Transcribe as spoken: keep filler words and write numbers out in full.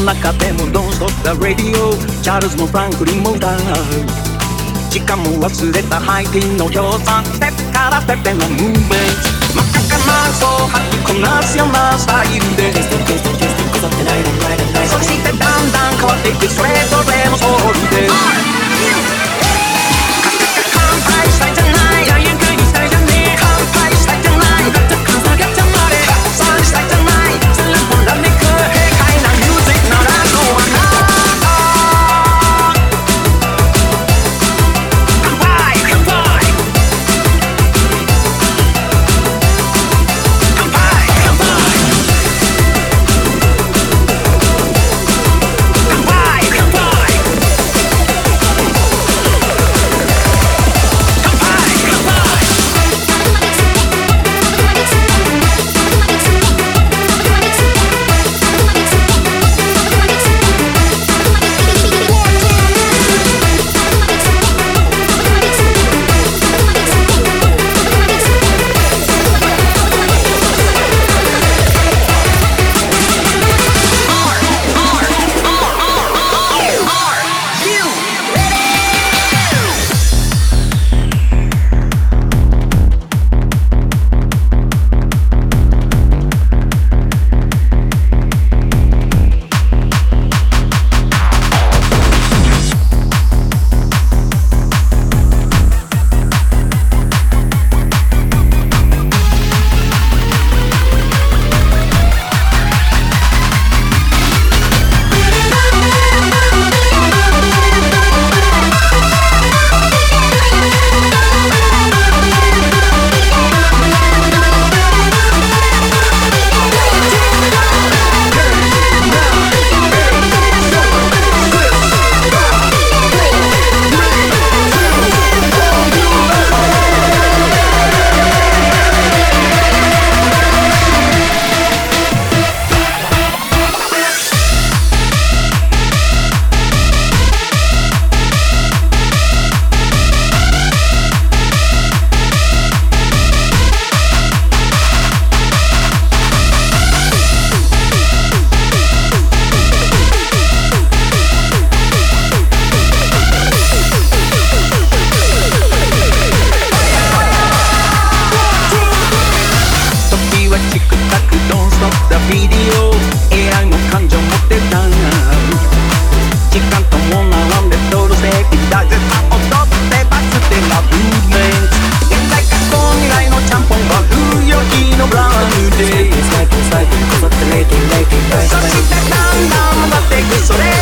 中でも Don't Stop the Radio チャールズもフランクリンも歌う時間も忘れたハイティーンの氷山ステップからステップへのムーブメント真っ赤かなそう吐きこなすようなスタイルでそしてだんだん変わっていくそれぞれのソウルで乾杯したいじゃないゆっくりしたいじゃねえ乾杯したいじゃないだって感想がたまれ発散したいじゃないそれもらめく軽快なミュージックならそうはなそしてだんだん曲がっていくそれ